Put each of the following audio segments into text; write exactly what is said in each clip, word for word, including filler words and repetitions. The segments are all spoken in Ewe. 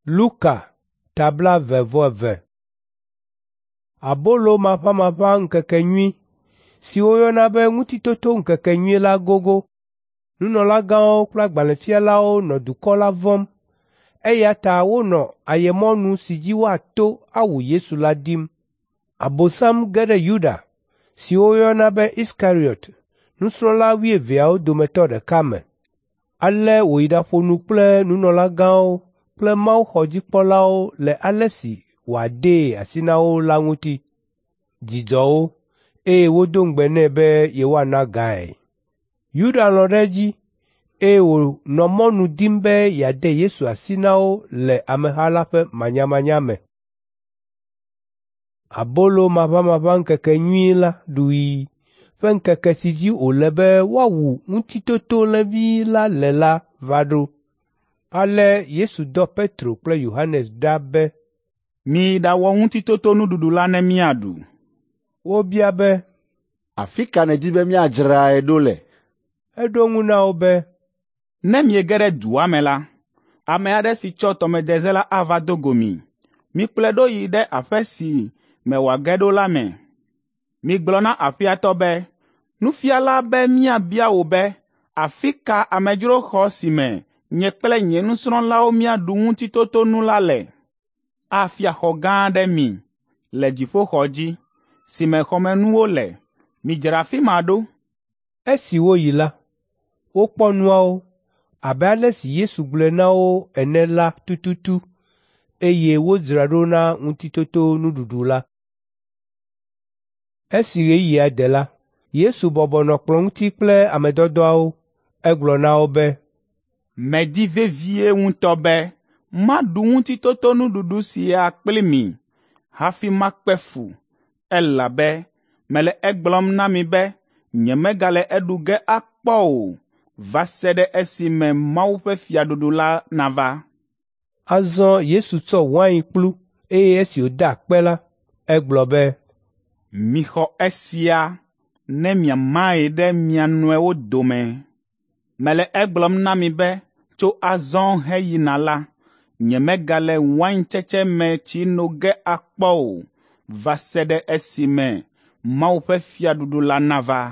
Luka tabla vevove. Abolo mapa mapa nkeke nyui si woyona be ŋutitoto nkeke nyui la gogo. Nunɔlagãwo kple agbalẽfialawo nɔ dukɔ la vɔm, eya ta wonɔ ayemɔnu si dzi woato awu Yesu la dim. Abosam ge ɖe Yuda si woyɔna be Iskariot, nusrɔ̃la wuieveawo dometɔ ɖeka me. Ale wòyi ɖaƒo nu kple nunɔlagãwo kple mawuxɔdzikpɔlawo le ale si wòadee asi na wo la ŋuti. Dzidzɔwo, eye wodo ŋugbe nɛ be yewoana gae. Yuda lɔ̃ ɖe edzi, eye wònɔ mɔnu dim be yeade Yesu asi na wo le ameha la ƒe manyamanya me. Abolo maʋamaʋã ŋkeke nyui la ɖui ƒe ŋkeke si dzi wòle be woawu ŋutitotolẽvi la le la va ɖo. Ale Yesu dɔ Petro kple Yohanes ɖa be, mi ɖawɔ ŋutitoto nuɖuɖu la ne míaɖu. Wobia be, afi ka nèdi be míadzrae ɖo le? Eɖo eŋu na wo be, ne miege ɖe dua me la, ame aɖe si tsɔ tɔmedeze la ava do go mi. Mikplɔe ɖo yi ɖe aƒe si me wòage ɖo la me. Migblɔ na aƒea tɔ be, nufiala be míabia wò be, afi ka amedzroxɔ si me nye kple nye nusrɔ̃lawo míaɖu ŋutitotonu la le? Afia xɔ gã aɖe mi le dziƒoxɔ dzi, si me xɔmenuwo le. Midzra afi ma ɖo. Esi woyi la, wokpɔ nuawo abe ale si Yesu gblɔe na wo ene la tututu, eye wodzra ɖo na ŋutitoto nuɖuɖu la. Esi ɣeyiɣia de la, Yesu bɔbɔ nɔ kplɔ̃ ŋuti kple ame dɔdɔawo. Egblɔ na wo be, medi vevie ŋutɔ be maɖu ŋutitoto nuɖuɖu sia kpli mi hafi makpe fu, elabe mele egblɔm na mi be nyemegale eɖu ge akpɔ o, va se ɖe esime Mawu ƒe fiaɖuɖu la nava. Azɔ Yesu tsɔ wain kplu, eye esi wòde akpe la, egblɔ be, mixɔ esia ne miamae ɖe mia nɔewo dome. Mele egblɔm na mi be tso azɔ heyina la, nyemegale waintsetse me tsi no ge akpɔ o, va se ɖe esime Mawu ƒe fiaɖuɖu la nava.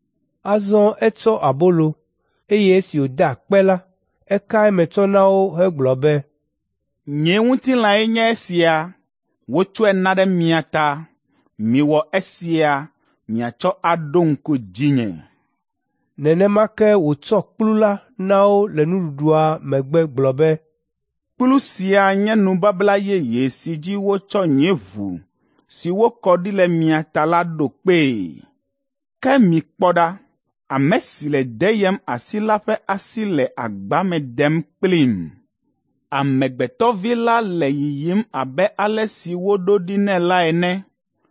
Azɔ etsɔ abolo, eye esi wòde akpe la, eka eme tsɔ na wo hegblɔ be, nye ŋutilãe nye esia, wotsɔe na ɖe mia ta. Miwɔ esia miatsɔ aɖo ŋku dzinye. Nenema ke wòtsɔ kplu la na wo le nuɖuɖua megbe gblɔ be, kplu sia nye nubabla yeye si dzi wotsɔ nye ʋu si wokɔ ɖi le mia ta la ɖo kpee. Ke mikpɔ ɖa, ame si le deyem asi la ƒe asi le agba me dem kplim. Amegbetɔ vi la le yiyim abe ale si woɖo ɖi nɛ la ene.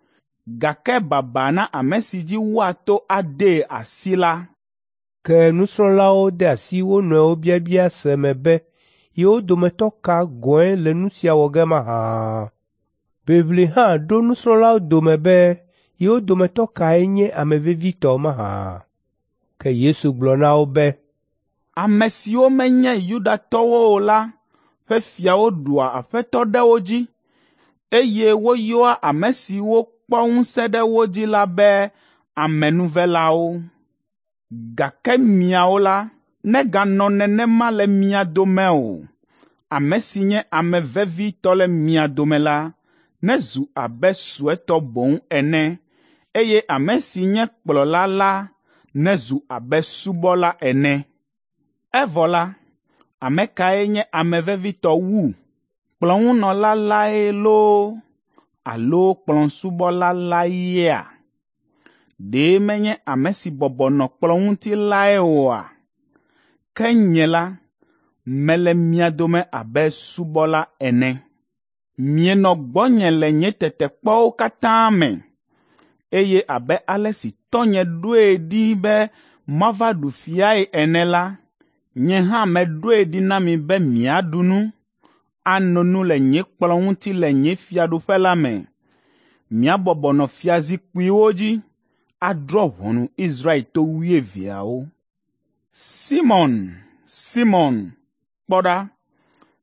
Gake baba na ame si dzi woato adee asi la. Ke nusrɔ̃lawo de asi wo nɔewo biabia se me be yewo dometɔ ka gɔ̃e le nu sia wɔ ge mahã. Ʋiʋli hã ɖo nusrɔ̃lawo dome be yewo dometɔ kae nye ame vevitɔ mahã. Ke Yesu gblɔ na wo be, ame siwo menye Yudatɔwo o la ƒe fiawo ɖua aƒetɔ ɖe wo dzi, eye woyɔa ame siwo kpɔ ŋusẽ ɖe wo dzi la be amenuvelawo. Gake miawo la, neganɔ nenema le mia dome o. Ame si nye ame vevitɔ le mia dome la, nezu abe suetɔ boŋ ene, eye ame si nye kplɔla la, nezu abe subɔla ene. Evɔ la, ame kae nye ame vevitɔ wu? Kplɔŋunɔla lae loo, alo kplɔ̃subɔla laea? Ɖe menye ame si bɔbɔ nɔ kplɔ̃ ŋuti lae oa? Ke nye la, mele mia dome abe subɔla ene. Mienɔ gbɔnye le nye tetekpɔwo katã me, eye abe ale si tɔnye ɖoe ɖi be mava ɖu fiae ene la, nye hã meɖoe ɖi na mi be miaɖu nu, ano nu le nye kplɔ̃ ŋuti le nye fiaɖuƒe la me. Miabɔbɔ nɔ fiazikpuiwo dzi, adrɔ̃ ʋɔnu Israel to wuieveawo. Simon, Simon, kpɔ ɖa,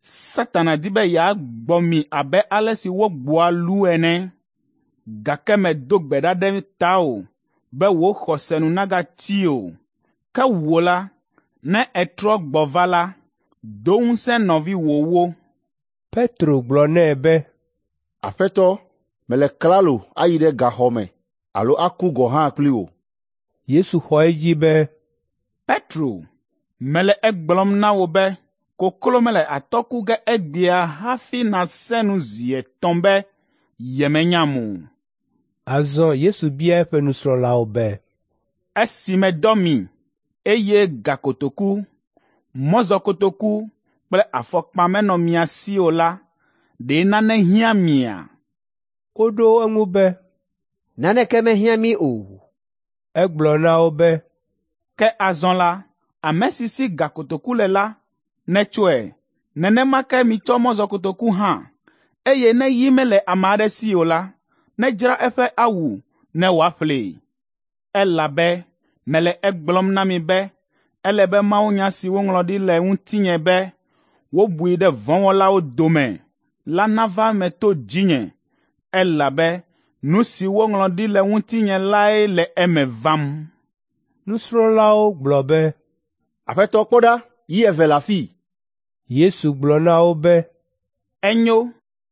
Satana di be yeagbɔ mi abe ale si wogboa lu ene, gake medo gbe ɖa ɖe tawò be wò xɔsenu nagati o. Ke wò la, ne etrɔ gbɔ va la, do ŋusẽ nɔvi wòwo. Petro gblɔ nɛ be, Aƒetɔ, mele klalo ayi ɖe gaxɔ me, alo aku gɔ hã kpli wò. Yesu xɔ edzi be, Petro, mele egblɔm na wò be, koklo mele atɔku ge egbea hafi nasẽ nu zi etɔ̃ be yemenyam o. Azɔ Yesu bia eƒe nusrɔ̃lawo be, esi medɔ mi, eye gakotoku, mɔzɔkotoku kple afɔkpa menɔ mia si o la, ɖe nane hiã mia? Woɖo eŋu be, naneke mehiã mí o. Egblɔ na wo be, ke azɔ la, ame si si gakotoku le la, netsɔe, nenema ke mitsɔ mɔzɔkotoku hã, eye ne yi mele ame aɖe si o la, nedzra eƒe awu ne wòaƒlee. Elabe mele egblɔm na mi be, ele be mawunya si woŋlɔ ɖi le ŋutinye be, wobui ɖe vɔ̃wɔlawo dome la nava me to dzinye, elabe nu si woŋlɔ ɖi le ŋutinye lae le eme vam. Nusrɔ̃lawo gblɔ be, Aƒetɔ, kpɔ ɖa, yi eve le afii. Yesu gblɔ na wo be, Enyo.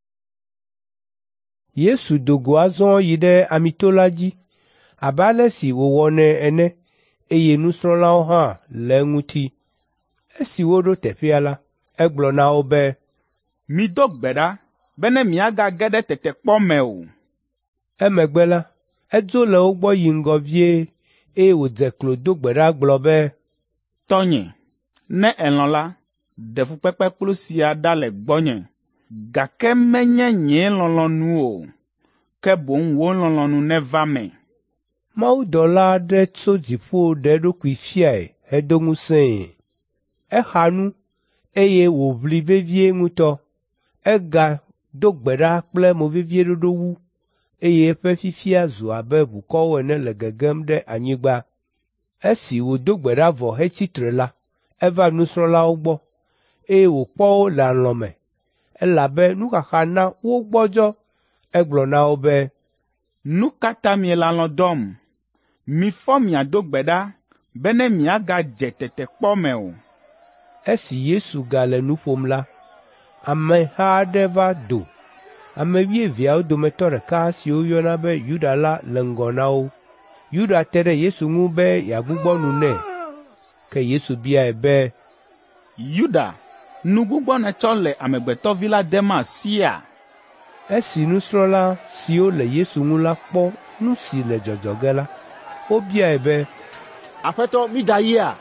Yesu do go azɔ yi ɖe amito la dzi, abe ale si wòwɔnɛ ene, eye nusrɔ̃lawo hã le eŋuti. Esi woɖo teƒea la, egblɔ na wo be, Mido gbe ɖa be ne miagage ɖe tetekpɔ me o. Emegbe la, edzo le wo gbɔ yi ŋgɔ vie, eye wòdze klo do gbe ɖa gblɔ be, Tɔnye, ne elɔ̃ la, ɖe fukpekpe kplu sia ɖa le gbɔnye, gake menye nye lɔlɔ̃nu o, ke boŋ wò lɔlɔ̃nu neva me. Mawudɔla aɖe tso dziƒo ɖe eɖokui fiae hedo ŋusẽe. Exa nu, eye wòʋli vevie ŋutɔ. Ega do gbe ɖa kple movevieɖoɖo wu, eye eƒe fifia zu abe ʋukɔwo ene le gegem ɖe anyigba. Esi wòdo gbe ɖa vɔ hetsitre la, eva nusrɔ̃lawo gbɔ, eye wòkpɔ wo le alɔ̃ me, elabe nuxaxa na wogbɔdzɔ. Egblɔ na wo be, Nu ka ta miele alɔ̃ dɔm? Mifɔ miado gbe ɖa be ne miagadze tetekpɔ me o. Esi Yesu gale nu ƒom la, ameha aɖe va do. Ame wuieveawo dometɔ ɖeka si woyɔna be Yuda la le ŋgɔ na wo. Yuda te ɖe Yesu ŋu be yeagbugbɔ nu nɛ. Ke Yesu biae be, Yuda, nugbugbɔ nètsɔ le Amegbetɔvi la dem asia? Esi nusrɔ̃la siwo le Yesu ŋu la kpɔ nu si le dzɔdzɔ ge la, wobiae be, Aƒetɔ, mi da yia?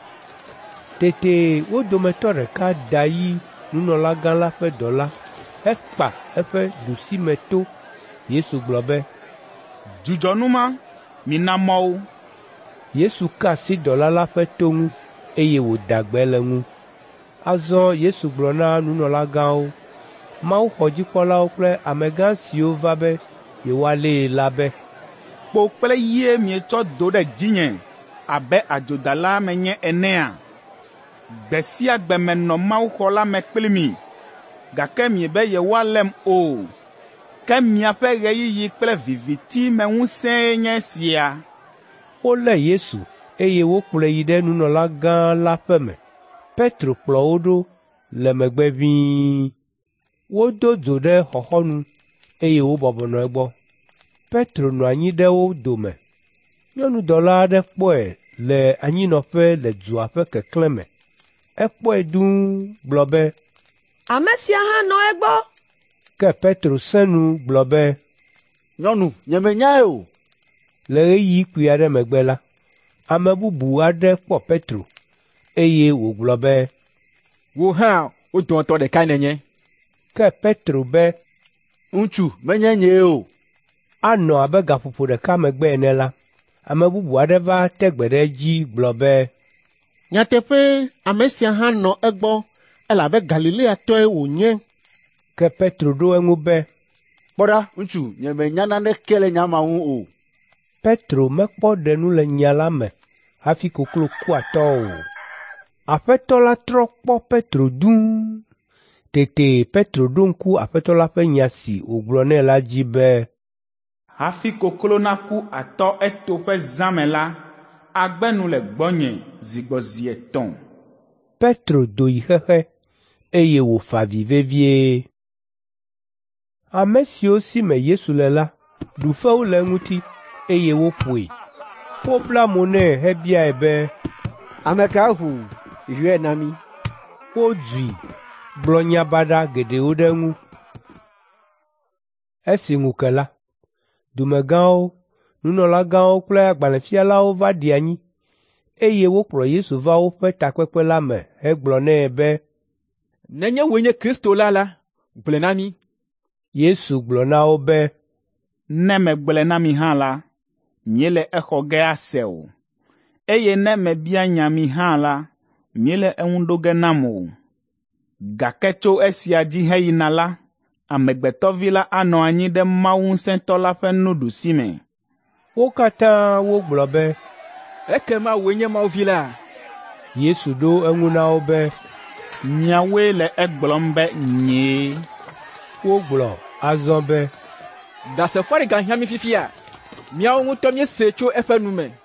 Tete wo dometɔ ɖeka da yi nunɔlagã la ƒe dɔla, hekpa eƒe ɖusime to. Yesu gblɔ be, Dzudzɔnu ma, mina mɔ wo. Yesu ka asi dɔla la ƒe to ŋu, eye wòda gbe le ŋu. Azɔ Yesu gblɔ na nunɔlagãwo, mawuxɔdzikpɔlawo kple amegã siwo va be yewoalée la be, Kpo kple yie mietsɔ do ɖe dzinye abe adzodala menye enea. Gbe sia gbe menɔ mawuxɔ la me kpli mi, gake miebe yewoalém o. Ke miaƒe ɣeyiɣi kple viviti me ŋusẽe nye sia. Wolé Yesu, eye wokplɔe yi ɖe nunɔlagã la ƒe me. Petro kplɔ wo ɖo le megbe ʋĩi. Wodo dzo ɖe xɔxɔnu, eye wobɔbɔ nɔ egbɔ. Petro nɔ anyi ɖe wo dome. Nyɔnudɔla aɖe kpɔe le anyinɔƒe le dua ƒe keklẽ me. Ekpɔe dũu gblɔ be, Ame sia hã nɔ egbɔ. Ke Petro sẽ nu gblɔ be, Nyɔnu, nyemenyae o. Le ɣeyiɣi kpui aɖe megbe la, ame bubu aɖe kpɔ Petro, eye wògblɔ be, Wò hã wo dometɔ ɖeka nenye. Ke Petro be, Ŋutsu, menye nyee o. Anɔ abe gaƒoƒo ɖeka megbe ene la, ame bubu aɖe va te gbe ɖe edzi gblɔ be, Nyateƒe ame sia hã nɔ egbɔ, elabe Galileatɔe wònye. Ke Petro ɖo eŋu be, Kpɔ ɖa, ŋutsu, nyemenya naneke le nya ma ŋu o. Petro mekpɔ ɖenu le nya la me hafi koklo ku atɔ o. Aƒetɔ la trɔ kpɔ Petro dũu. Tete Petro ɖo ŋku Aƒetɔ la ƒe nya si wògblɔ nɛ la dzi be, hafi koklo naku atɔ eto ƒe zã me la, agbenu le gbɔnye zigbɔ zi etɔ̃. Petro do yi xexe, eye wòfa avi vevie. Ame siwo si me Yesu le la, ɖu fewu le eŋuti, eye woƒoe. Wobla mo nɛ hebiae be, Ame ka ʋu yɔe na mí? Wodzui, gblɔ nya baɖa geɖewo ɖe eŋu. Esi ŋu ke la, dumegãwo, nunɔlagãwo kple agbalẽfialawo va ɖi anyi, eye wokplɔ Yesu va woƒe takpekpe la me hegblɔ nɛ be, Nenye wòe nye Kristo la la, gblɔ na mí. Yesu gblɔ na wo be, Ne megblɔ na mi hã la, miele exɔ ge ase o. Eye ne mebia nya mi hã la, miele eŋu ɖo ge nam o. Gake tso esia dzi heyina la, Amegbetɔvi la anɔ anyi ɖe Mawu Ŋusẽtɔ la ƒe nuɖusime. Wo katã wogblɔ be, Ekema wòe nye Mawu vi la. Yesu ɖo eŋu na wo be, Miawoe le egblɔm be nyee. Wogblɔ azɔ be, Ɖasefo ɖeka hiã mí fifia. Míawo ŋutɔ míese tso eƒe nu me.